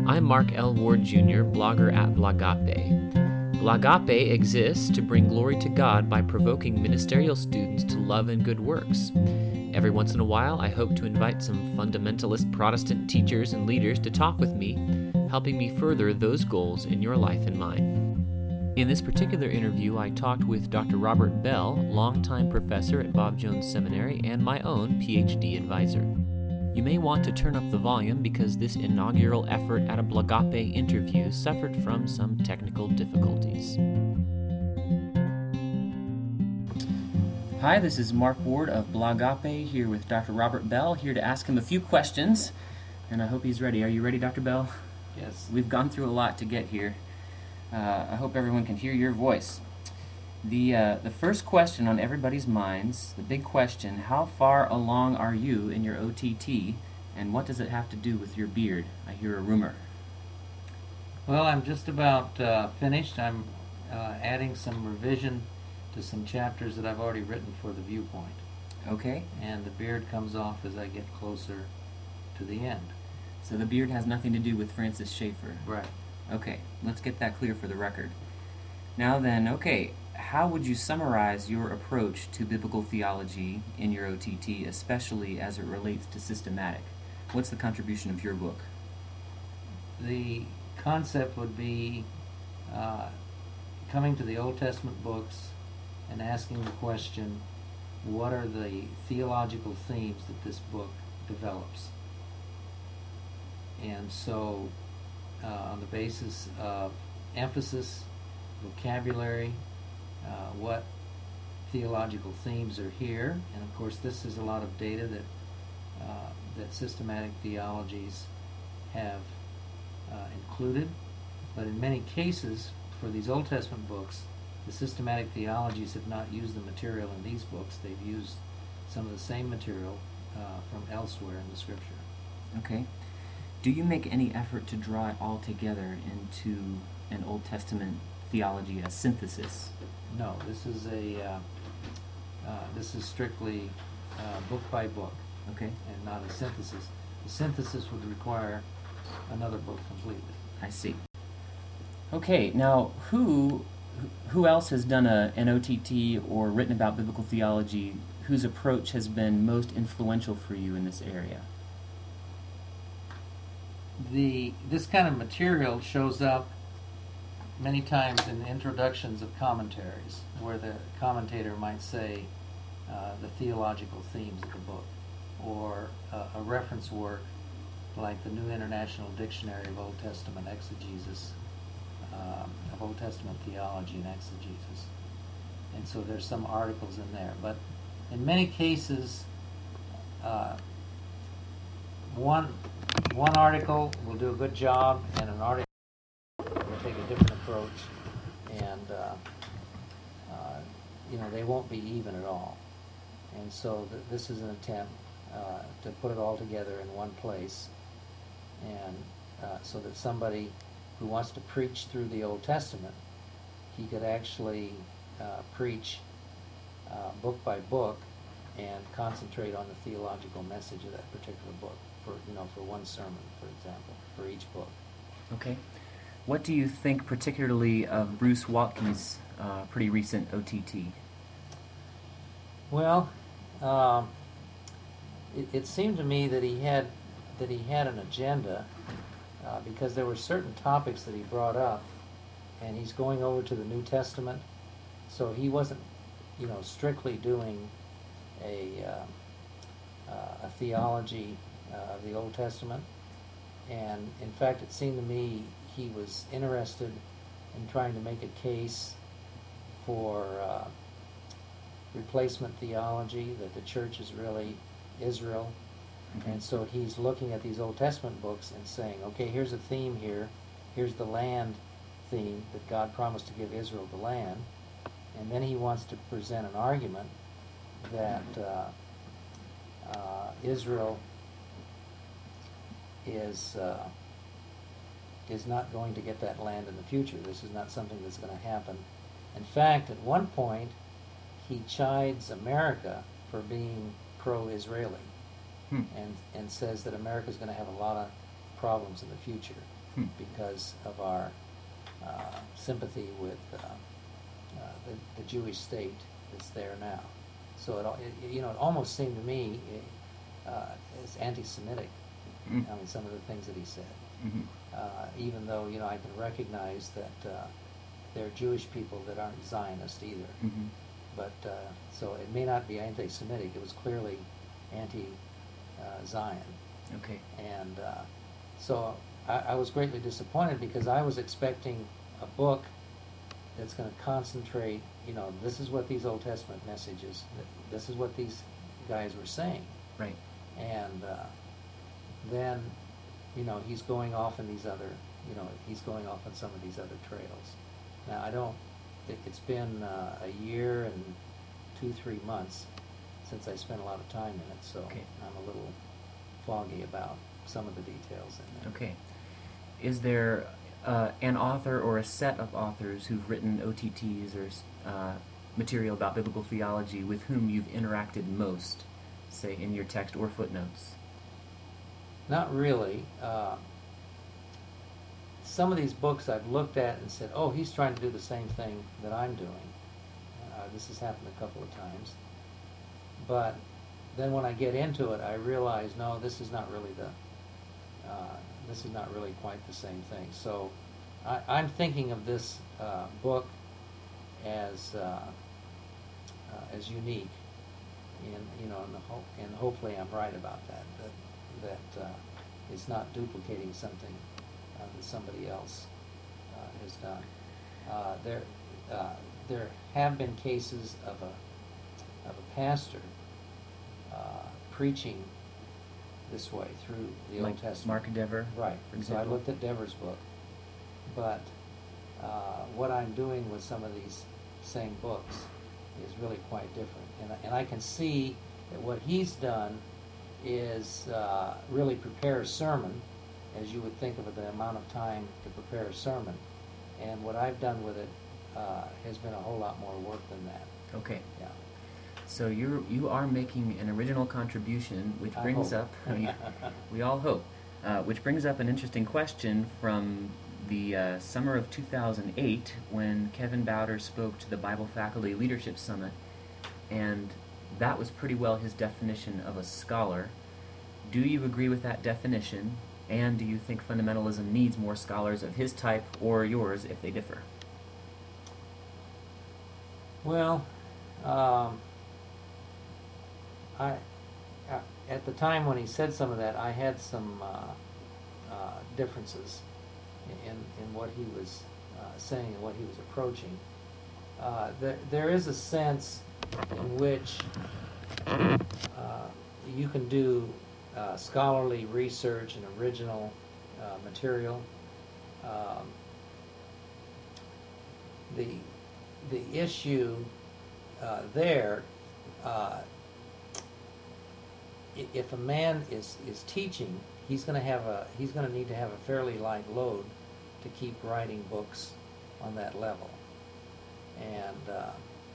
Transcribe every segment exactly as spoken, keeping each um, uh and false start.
I'm Mark L. Ward Junior, blogger at Blogape. Blogape exists to bring glory to God by provoking ministerial students to love and good works. Every once in a while, I hope to invite some fundamentalist Protestant teachers and leaders to talk with me, helping me further those goals in your life and mine. In this particular interview, I talked with Doctor Robert Bell, longtime professor at Bob Jones Seminary and my own P H D advisor. You may want to turn up the volume because this inaugural effort at a Blogape interview suffered from some technical difficulties. Hi, this is Mark Ward of Blogape here with Doctor Robert Bell, here to ask him a few questions, and I hope he's ready. Are you ready, Doctor Bell? Yes. We've gone through a lot to get here. Uh, I hope everyone can hear your voice. The uh, the first question on everybody's minds, the big question, how far along are you in your O T T, and what does it have to do with your beard? I hear a rumor. Well, I'm just about uh, finished. I'm uh, adding some revision to some chapters that I've already written for the Viewpoint. Okay. And the beard comes off as I get closer to the end. So the beard has nothing to do with Francis Schaeffer. Right. Okay, let's get that clear for the record. Now then, okay, how would you summarize your approach to biblical theology in your O T T, especially as it relates to systematic? What's the contribution of your book? The concept would be uh, coming to the Old Testament books and asking the question, what are the theological themes that this book develops? And so, uh, on the basis of emphasis, vocabulary, uh, what theological themes are here, and of course this is a lot of data that uh, that systematic theologies have uh, included, but in many cases for these Old Testament books, the systematic theologies have not used the material in these books. They've used some of the same material uh, from elsewhere in the Scripture. Okay. Do you make any effort to draw it all together into an Old Testament theology, a synthesis? No, this is a uh, uh, this is strictly uh, book by book. Okay. And not a synthesis. The synthesis would require another book completely. I see. Okay, now who who else has done a, an O T T or written about biblical theology whose approach has been most influential for you in this area? The this kind of material shows up many times in the introductions of commentaries, where the commentator might say uh, the theological themes of the book, or uh, a reference work like the New International Dictionary of Old Testament Exegesis, um, of Old Testament Theology and Exegesis. And so there's some articles in there. But in many cases, uh, one one article will do a good job, and an article will take a different approach, and uh, uh, you know, they won't be even at all. And so th- this is an attempt uh, to put it all together in one place, and uh, so that somebody who wants to preach through the Old Testament, he could actually uh, preach uh, book by book and concentrate on the theological message of that particular book, for you know, for one sermon, for example, for each book. Okay. What do you think particularly of Bruce Waltke's uh, pretty recent O T T? Well, um, it, it seemed to me that he had that he had an agenda, uh, because there were certain topics that he brought up, and he's going over to the New Testament, so he wasn't, you know, strictly doing a uh, uh, a theology uh, of the Old Testament. And in fact, it seemed to me he was interested in trying to make a case for uh, replacement theology, that the church is really Israel. Mm-hmm. And so he's looking at these Old Testament books and saying, okay, here's a theme here. Here's the land theme, that God promised to give Israel the land. And then he wants to present an argument that uh, uh, Israel is uh, is not going to get that land in the future. This is not something that's going to happen. In fact, at one point, he chides America for being pro-Israeli, hmm. and and says that America is going to have a lot of problems in the future. Hmm. because of our uh, sympathy with uh, uh, the, the Jewish state that's there now. So it, al- it you know it almost seemed to me uh, as anti-Semitic. Mm. I mean, some of the things that he said. Mm-hmm. Uh, even though you know I can recognize that uh, there are Jewish people that aren't Zionist either. Mm-hmm. But uh, so it may not be anti-Semitic. It was clearly anti-Zion. Okay. And uh, so I, I was greatly disappointed because I was expecting a book that's going to concentrate. You know, this is what these Old Testament messages. This is what these guys were saying. Right. And uh, then, you know, he's going off in these other. You know, he's going off on some of these other trails. Now I don't. It, it's been uh, a year and two, three months since I spent a lot of time in it, so Okay. I'm a little foggy about some of the details in there. Okay. Is there uh, an author or a set of authors who've written O T Ts or uh, material about biblical theology with whom you've interacted most, say in your text or footnotes? Not really. Uh, some of these books I've looked at and said, oh, he's trying to do the same thing that I'm doing. Uh, this has happened a couple of times. But then when I get into it, I realize, no, this is not really the, uh, this is not really quite the same thing. So I, I'm thinking of this uh, book as uh, uh, as unique, and you know, and, the ho- and hopefully I'm right about that. That that uh, it's not duplicating something uh, that somebody else uh, has done. Uh, there uh, there have been cases of a of a pastor uh, preaching this way through the Like Old Testament. Mark Dever, Right. for So I example? looked at Dever's book, but uh, what I'm doing with some of these same books is really quite different, and I, and I can see that what he's done is uh, really prepare a sermon, as you would think of it, the amount of time to prepare a sermon, and what I've done with it uh, has been a whole lot more work than that. Okay. Yeah. So you you are making an original contribution, which I brings hope. up, we, we all hope, uh, which brings up an interesting question from the uh, summer of two thousand eight when Kevin Bowder spoke to the Bible Faculty Leadership Summit, and that was pretty well his definition of a scholar. Do you agree with that definition, and do you think fundamentalism needs more scholars of his type or yours if they differ? Well, um, I, uh, at the time when he said some of that, I had some uh, uh, differences in, in what he was uh, saying and what he was approaching. Uh, there, there is a sense in which uh, you can do uh, scholarly research and original uh, material. Um, the the issue uh, there, uh, if a man is, is teaching, he's going to have a he's going to need to have a fairly light load to keep writing books on that level, and uh,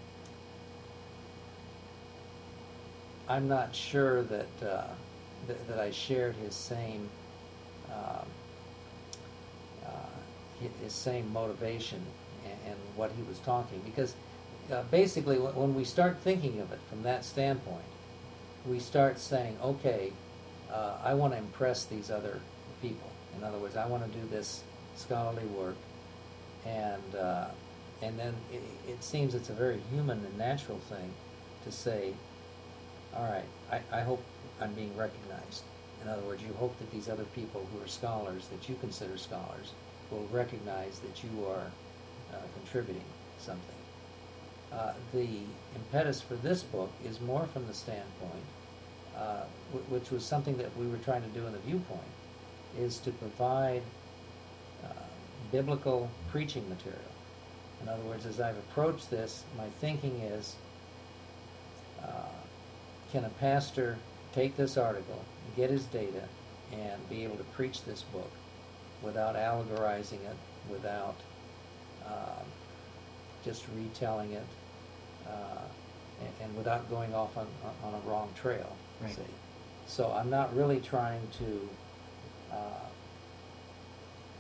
I'm not sure that uh, th- that I shared his same uh, uh, his same motivation and, and what he was talking, because uh, basically w- when we start thinking of it from that standpoint, we start saying, okay, uh, I want to impress these other people. In other words, I want to do this scholarly work, and uh, and then it, it seems it's a very human and natural thing to say, all right, I, I hope I'm being recognized. In other words, you hope that these other people who are scholars, that you consider scholars, will recognize that you are uh, contributing something. Uh, the impetus for this book is more from the standpoint, uh, w- which was something that we were trying to do in the Viewpoint, is to provide uh, biblical preaching material. In other words, as I've approached this, my thinking is, uh, can a pastor take this article, get his data, and be able to preach this book without allegorizing it, without uh, just retelling it, uh, and, and without going off on, on a wrong trail. Right. See? So I'm not really trying to uh,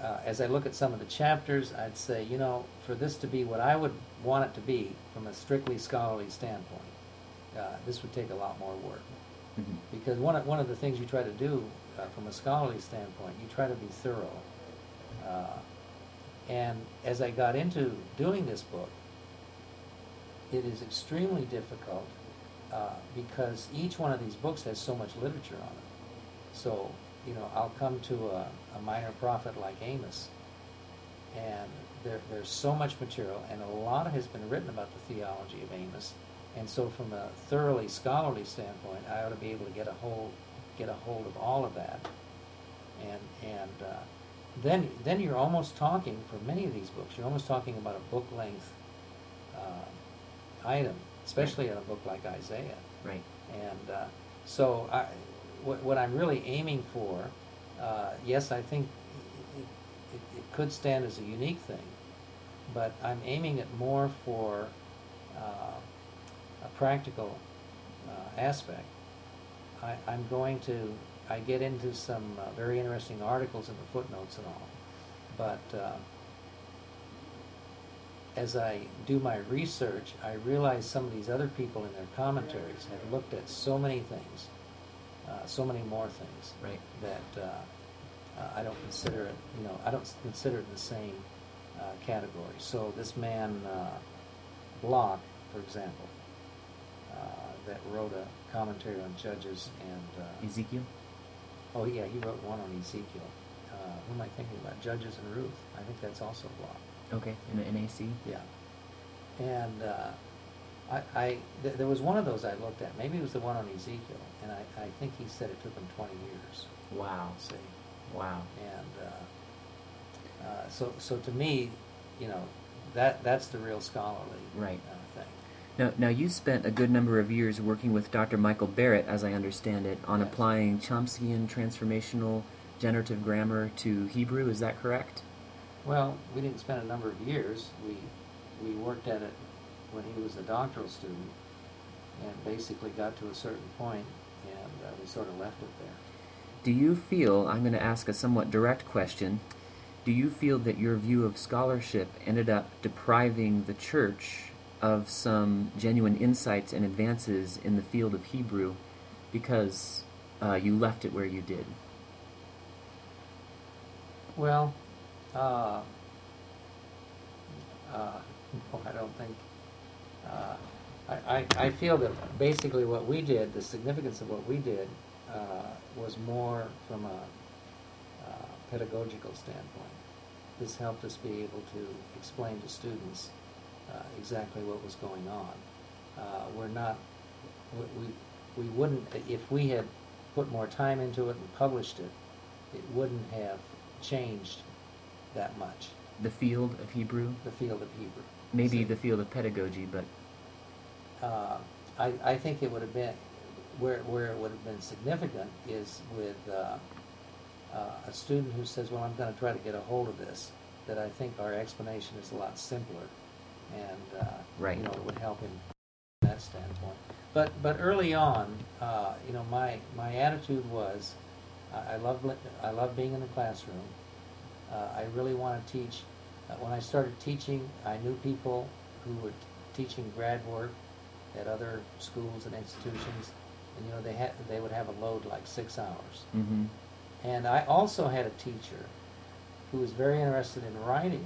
uh, as I look at some of the chapters, I'd say, you know, for this to be what I would want it to be from a strictly scholarly standpoint, uh, this would take a lot more work. Mm-hmm. Because one of, one of the things you try to do uh, from a scholarly standpoint, you try to be thorough. Uh, and as I got into doing this book, it is extremely difficult uh, because each one of these books has so much literature on it. So, you know, I'll come to a, a minor prophet like Amos, and there, there's so much material, and a lot has been written about the theology of Amos. And so from a thoroughly scholarly standpoint, I ought to be able to get a hold, get a hold of all of that. And, and uh, then, then you're almost talking, for many of these books, you're almost talking about a book-length uh, item, especially in a book like Isaiah. Right. And uh, so I, what, what I'm really aiming for, uh, yes, I think it, it, it could stand as a unique thing, but I'm aiming it more for uh, a practical uh, aspect. I, I'm going to, I get into some uh, very interesting articles in the footnotes and all, but uh, as I do my research, I realize some of these other people in their commentaries have looked at so many things, uh, so many more things, Right. that uh, uh, I don't consider it, you know, I don't consider it in the same uh, category. So this man, uh, Block, for example, uh, that wrote a commentary on Judges and... Uh, Ezekiel? oh yeah, he wrote one on Ezekiel. Uh, who am I thinking about? Judges and Ruth. I think that's also Block. Okay, in the N A C? Yeah. And uh, I, I th- there was one of those I looked at. Maybe it was the one on Ezekiel, and I, I think he said it took him twenty years. Wow. See. Wow. And uh, uh, so, so to me, you know, that that's the real scholarly Right. uh, thing. Now, now you spent a good number of years working with Doctor Michael Barrett, as I understand it, on Yes. applying Chomskyan transformational generative grammar to Hebrew. Is that correct? Well, we didn't spend a number of years. We we worked at it when he was a doctoral student, and basically got to a certain point, and uh, we sort of left it there. Do you feel, I'm going to ask a somewhat direct question, do you feel that your view of scholarship ended up depriving the church of some genuine insights and advances in the field of Hebrew because uh, you left it where you did? Well, uh, uh, no, I don't think. Uh, I, I, I feel that basically what we did, the significance of what we did, uh, was more from a uh, pedagogical standpoint. This helped us be able to explain to students uh, exactly what was going on. Uh, we're not, we, we, we wouldn't, if we had put more time into it and published it, it wouldn't have changed that much, The field of Hebrew? the field of Hebrew. Maybe See? the field of pedagogy, but Uh, I, I think it would have been, where, where it would have been significant is with uh, uh, a student who says, well, I'm going to try to get a hold of this, that I think our explanation is a lot simpler, and uh, Right. you know, it would help him from that standpoint. But but early on, uh, you know, my, my attitude was, I, I love li- I love being in the classroom. Uh, I really want to teach. Uh, when I started teaching, I knew people who were t- teaching grad work at other schools and institutions, and you know they had they would have a load like six hours. mm-hmm. And I also had a teacher who was very interested in writing,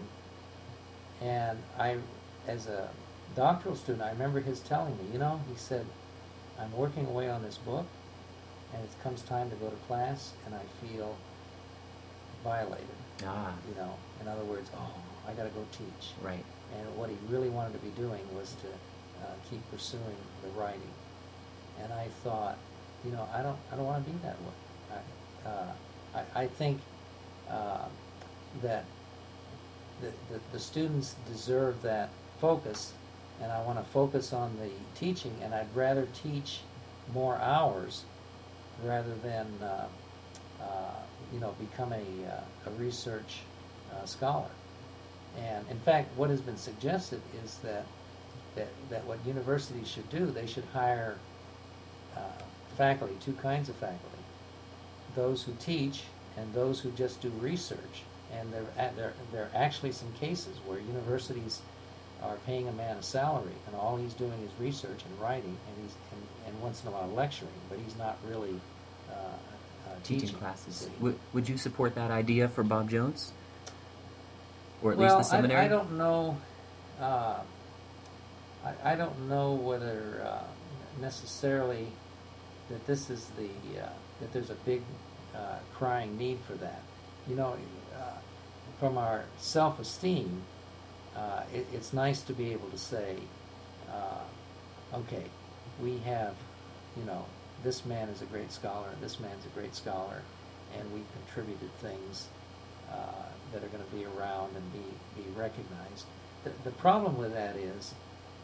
and I, as a doctoral student, I remember his telling me, you know, he said, I'm working away on this book, and it comes time to go to class, and I feel violated. Ah, You know, in other words, oh, I got to go teach. right. And what he really wanted to be doing was to uh, keep pursuing the writing. And I thought, you know, I don't, I don't want to be that way. I, uh, I, I think uh, that the, the, the students deserve that focus, and I want to focus on the teaching, and I'd rather teach more hours rather than, uh, uh, you know, become a, uh, a research uh, scholar. And in fact, what has been suggested is that that, that what universities should do, they should hire uh, faculty, two kinds of faculty, those who teach and those who just do research, And there, a- there, there are actually some cases where universities are paying a man a salary, and all he's doing is research and writing, and he's and, and once in a while lecturing, but he's not really uh, uh, Teaching, teaching classes. see. Would, would you support that idea for Bob Jones? Or at well, least the seminary? I, I don't know. Uh, I, I don't know whether uh, necessarily that this is the uh, that there's a big uh, crying need for that. You know, uh, from our self-esteem, uh, it, it's nice to be able to say, uh, okay, we have, you know, this man is a great scholar, this man's a great scholar, and we contributed things uh, that are going to be around and be, be recognized. The, the problem with that is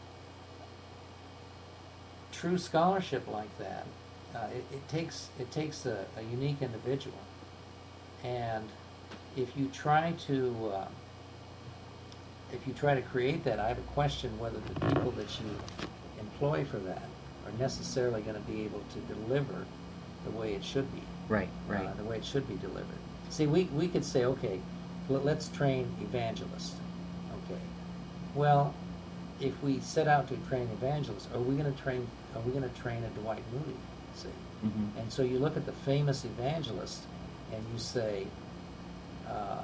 true scholarship like that, uh, it, it takes it takes a, a unique individual, and if you try to uh, if you try to create that, I have a question whether the people that you employ for that are necessarily going to be able to deliver the way it should be. Right, right. Uh, the way it should be delivered. See, we, we could say, okay, l- let's train evangelists. Okay. Well, if we set out to train evangelists, are we going to train? Are we going to train a Dwight Moody? See, Mm-hmm. and so you look at the famous evangelist, and you say, uh,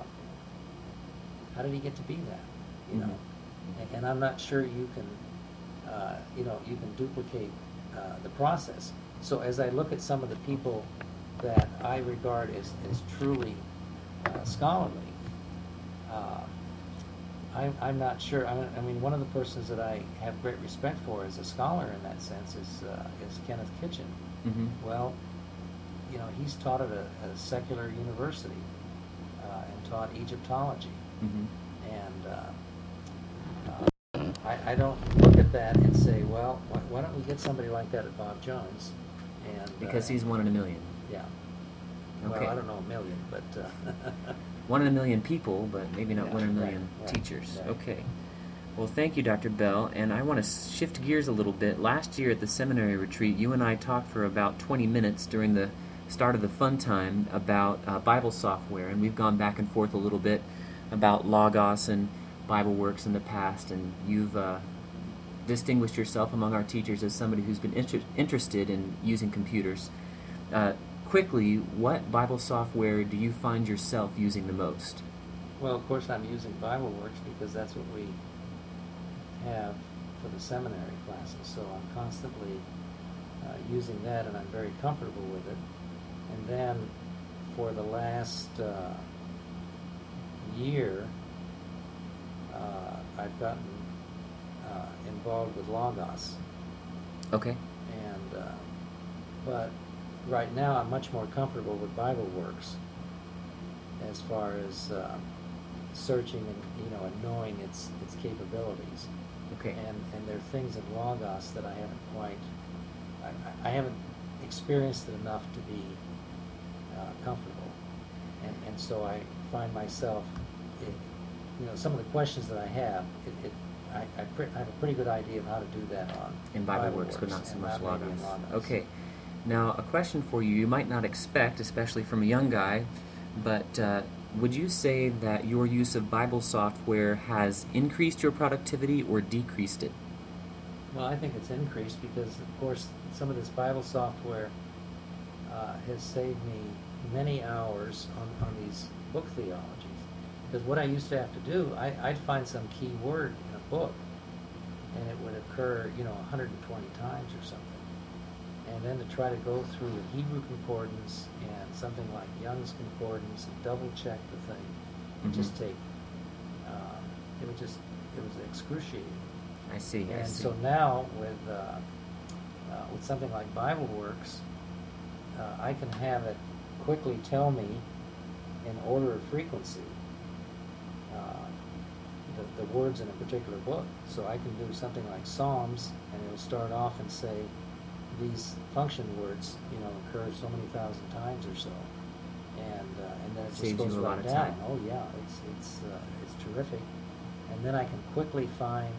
how did he get to be that? You know, Mhm. and, and I'm not sure you can, uh, you know, you can duplicate uh, the process. So as I look at some of the people that I regard as, as truly uh, scholarly, uh, I'm, I'm not sure. I mean, I mean, one of the persons that I have great respect for as a scholar in that sense is uh, is Kenneth Kitchen. Mm-hmm. Well, you know, he's taught at a, a secular university uh, and taught Egyptology. Mm-hmm. And uh, uh, I, I don't look at that and say, well, why, why don't we get somebody like that at Bob Jones? And Because uh, he's one in a million. yeah. Okay. Well, I don't know a million, but uh, One in a million people, but maybe not Yeah, one in a right, million right, teachers. right. Okay. Well, thank you, Doctor Bell. And I want to shift gears a little bit. Last year at the seminary retreat, you and I talked for about twenty minutes during the start of the fun time about uh, Bible software, and we've gone back and forth a little bit about Logos and BibleWorks in the past, and you've uh, distinguished yourself among our teachers as somebody who's been inter- interested in using computers. Uh, quickly, what Bible software do you find yourself using the most? well, of course, I'm using BibleWorks because that's what we have for the seminary classes. So I'm constantly uh, using that, and I'm very comfortable with it. And then for the last uh, year, uh, I've gotten uh, involved with Logos. Okay. And uh, but right now, I'm much more comfortable with BibleWorks as far as uh, searching and you know and knowing its its capabilities. Okay. And and there are things in Logos that I haven't quite, I, I haven't experienced it enough to be uh, comfortable. And and so I find myself, it, you know, some of the questions that I have, it, it I I, pre- I have a pretty good idea of how to do that on In BibleWorks, but not so and much not maybe in Logos. Logos. Okay. Now, a question for you. You might not expect, especially from a young guy, but uh, would you say that your use of Bible software has increased your productivity or decreased it? Well, I think it's increased because, of course, some of this Bible software uh, has saved me many hours on, on these book theologies. Because what I used to have to do, I, I'd find some key word in a book, and it would occur, you know, one hundred twenty times or something. And then to try to go through the Hebrew concordance and something like Young's concordance and double check the thing, it would just take, uh, it would just, it was excruciating. I see. I And see. so now with uh, uh, with something like BibleWorks, uh, I can have it quickly tell me in order of frequency uh, the, the words in a particular book. So I can do something like Psalms, and it'll start off and say these function words, you know, occur so many thousand times or so, and uh, and then it just Saves goes you a lot right of down. time. Oh yeah, it's it's uh, it's terrific, and then I can quickly find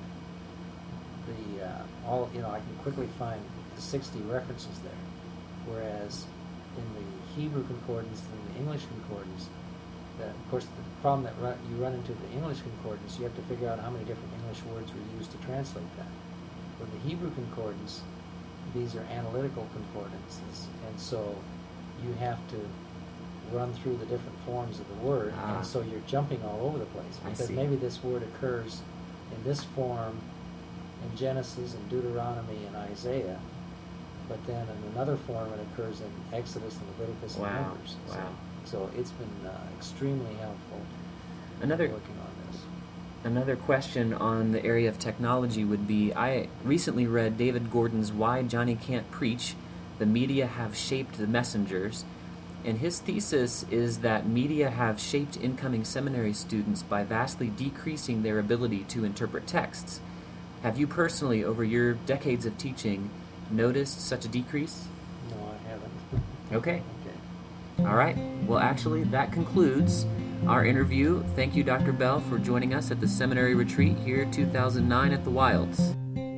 the uh, all you know I can quickly find the sixty references there, whereas in the Hebrew concordance and the English concordance, the, of course, the problem that run, you run into the English concordance, you have to figure out how many different English words were used to translate that. With the Hebrew concordance, these are analytical concordances, and so you have to run through the different forms of the word, Ah. and so you're jumping all over the place, I because see. maybe this word occurs in this form in Genesis and Deuteronomy and Isaiah, but then in another form it occurs in Exodus and Leviticus Wow. and Numbers. So, Wow. so it's been uh, extremely helpful Another working on this. Another question on the area of technology would be, I recently read David Gordon's Why Johnny Can't Preach, The Media Have Shaped the Messengers, and his thesis is that media have shaped incoming seminary students by vastly decreasing their ability to interpret texts. Have you personally, over your decades of teaching, noticed such a decrease? No, I haven't. Okay. Okay. All right. Well, actually, that concludes our interview. Thank you, Doctor Bell, for joining us at the seminary retreat here two thousand nine at the Wilds.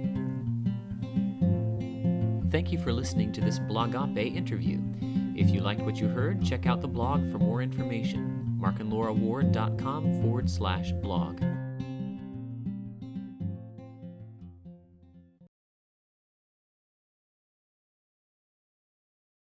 Thank you for listening to this Blogape interview. If you liked what you heard, check out the blog for more information. mark and laura ward dot com forward slash blog.